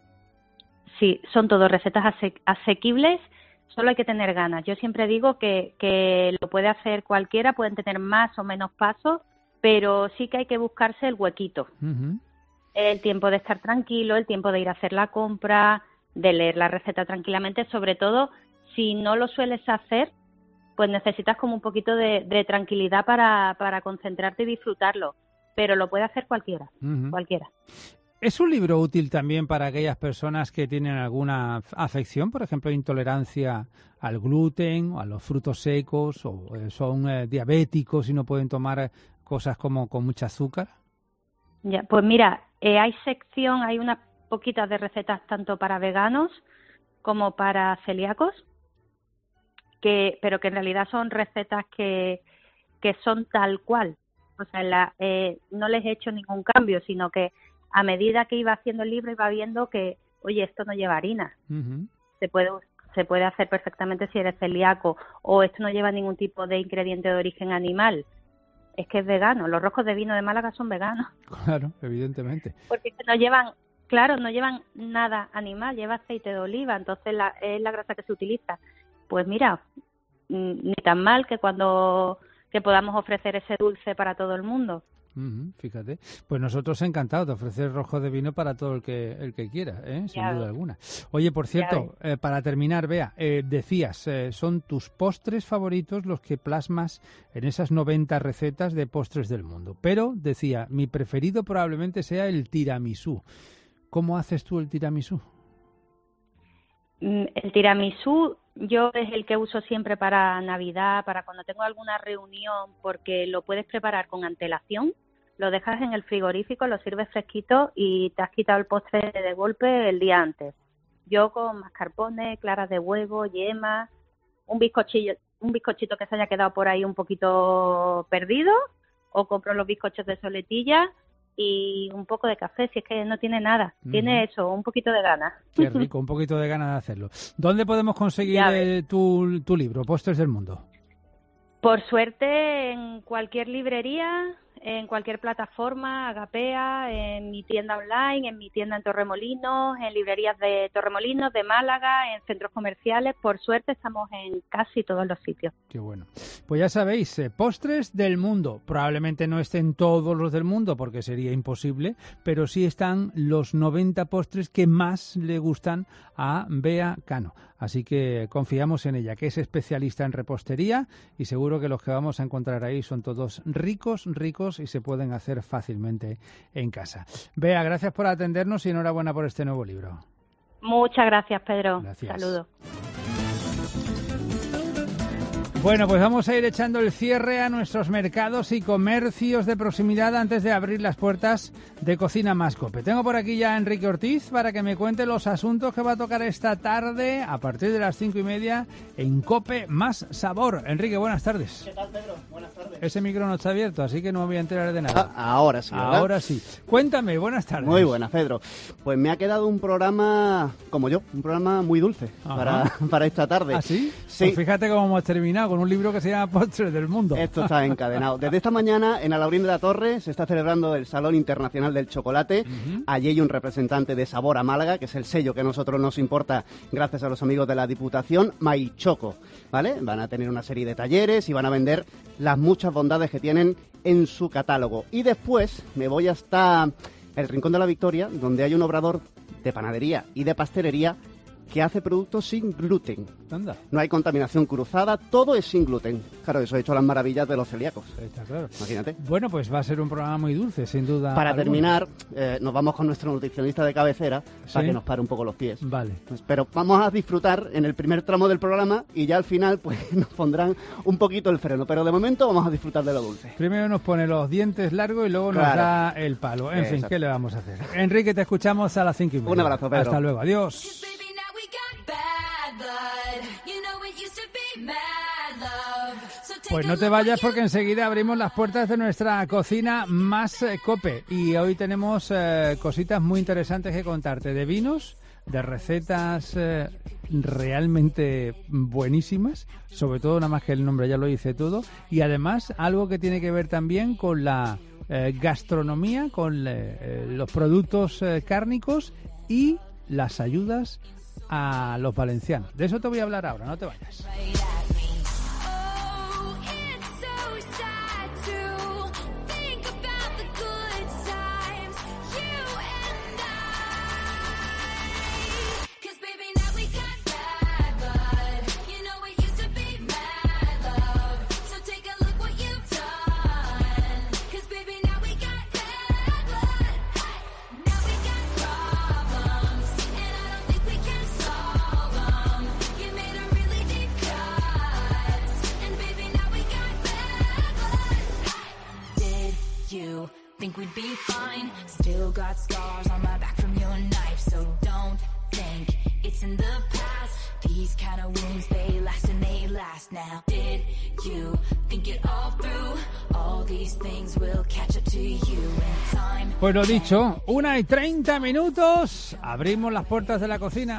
Sí, son todas recetas ase- asequibles, solo hay que tener ganas. Yo siempre digo que, que lo puede hacer cualquiera, pueden tener más o menos pasos, pero sí que hay que buscarse el huequito. Uh-huh. El tiempo de estar tranquilo, el tiempo de ir a hacer la compra, de leer la receta tranquilamente, sobre todo si no lo sueles hacer, pues necesitas como un poquito de, de tranquilidad para, para concentrarte y disfrutarlo, pero lo puede hacer cualquiera, uh-huh. cualquiera. ¿Es un libro útil también para aquellas personas que tienen alguna afección, por ejemplo, intolerancia al gluten o a los frutos secos, o son eh, diabéticos y no pueden tomar cosas como con mucha azúcar? Ya, pues mira, eh, hay sección, hay unas poquitas de recetas tanto para veganos como para celíacos, que pero que en realidad son recetas que, que son tal cual. O sea, la, eh, no les he hecho ningún cambio, sino que a medida que iba haciendo el libro iba viendo que, oye, esto no lleva harina. Uh-huh. Se puede se puede hacer perfectamente si eres celíaco, o esto no lleva ningún tipo de ingrediente de origen animal. Es que es vegano. Los roscos de vino de Málaga son veganos. Claro, evidentemente. Porque no llevan, claro, no llevan nada animal, lleva aceite de oliva, entonces la, es la grasa que se utiliza. Pues mira, ni tan mal que cuando que podamos ofrecer ese dulce para todo el mundo. Uh-huh, fíjate, pues nosotros encantados de ofrecer roscos de vino para todo el que el que quiera, ¿eh? Sin ya duda ves. alguna. Oye, por cierto, eh, para terminar, Bea, eh, decías, eh, son tus postres favoritos los que plasmas en esas noventa recetas de postres del mundo, pero decía, mi preferido probablemente sea el tiramisú. ¿Cómo haces tú el tiramisú? El tiramisú yo es el que uso siempre para Navidad, para cuando tengo alguna reunión, porque lo puedes preparar con antelación, lo dejas en el frigorífico, lo sirves fresquito y te has quitado el postre de golpe el día antes. Yo con mascarpone, claras de huevo, yema, un bizcochillo, un bizcochito que se haya quedado por ahí un poquito perdido, o compro los bizcochos de soletilla y un poco de café, si es que no tiene nada. Uh-huh. Tiene eso, un poquito de ganas. Qué rico, un poquito de ganas de hacerlo. ¿Dónde podemos conseguir eh, tu, tu libro, Postres del Mundo? Por suerte, en cualquier librería, en cualquier plataforma, Agapea, en mi tienda online, en mi tienda en Torremolinos, en librerías de Torremolinos, de Málaga, en centros comerciales. Por suerte estamos en casi todos los sitios. Qué bueno. Pues ya sabéis, eh, Postres del Mundo. Probablemente no estén todos los del mundo porque sería imposible, pero sí están los noventa postres que más le gustan a Bea Cano. Así que confiamos en ella, que es especialista en repostería y seguro que los que vamos a encontrar ahí son todos ricos, ricos y se pueden hacer fácilmente en casa. Bea, gracias por atendernos y enhorabuena por este nuevo libro. Muchas gracias, Pedro. Gracias. Saludos. Bueno, pues vamos a ir echando el cierre a nuestros mercados y comercios de proximidad antes de abrir las puertas de Cocina Más Cope. Tengo por aquí ya a Enrique Ortiz para que me cuente los asuntos que va a tocar esta tarde a partir de las cinco y media en Cope Más Sabor. Enrique, buenas tardes. ¿Qué tal, Pedro? Buenas tardes. Ese micro no está abierto, así que no me voy a enterar de nada. Ah, ahora sí, ¿verdad? Ahora sí. Cuéntame, buenas tardes. Muy buenas, Pedro. Pues me ha quedado un programa, como yo, un programa muy dulce para, para esta tarde. ¿Ah, sí? Sí. Pues fíjate cómo hemos terminado con un libro que se llama Postres del Mundo. Esto está encadenado. Desde esta mañana en Alhaurín de la Torre se está celebrando el Salón Internacional del Chocolate. Uh-huh. Allí hay un representante de Sabor a Málaga, que es el sello que a nosotros nos importa gracias a los amigos de la Diputación, Maichoco, ¿vale? Van a tener una serie de talleres y van a vender las muchas bondades que tienen en su catálogo. Y después me voy hasta el Rincón de la Victoria, donde hay un obrador de panadería y de pastelería que hace productos sin gluten. Anda. No hay contaminación cruzada, todo es sin gluten. Claro, eso ha hecho las maravillas de los celíacos. Está claro. Imagínate. Bueno, pues va a ser un programa muy dulce, sin duda. Para alguna. terminar, eh, nos vamos con nuestro nutricionista de cabecera, ¿sí? Para que nos pare un poco los pies. Vale. Pues, pero vamos a disfrutar en el primer tramo del programa y ya al final pues nos pondrán un poquito el freno. Pero de momento vamos a disfrutar de lo dulce. Primero nos pone los dientes largos y luego claro. nos da el palo. En Exacto. fin, ¿qué le vamos a hacer? Enrique, te escuchamos a las cinco y media. Un abrazo, Pedro. Hasta luego. Adiós. Pues no te vayas porque enseguida abrimos las puertas de nuestra Cocina Más Cope y hoy tenemos eh, cositas muy interesantes que contarte de vinos, de recetas eh, realmente buenísimas, sobre todo nada más que el nombre ya lo dice todo, y además algo que tiene que ver también con la eh, gastronomía, con eh, los productos eh, cárnicos y las ayudas a los valencianos. De eso te voy a hablar ahora, no te vayas. Think we'd be fine. Still got scars on my back from your knife, so don't think it's in the past. These kind of wounds, they last and they last now. Did you think it all through? All these things will catch up to you in time. Pues lo dicho, una y treinta minutos, abrimos las puertas de la cocina.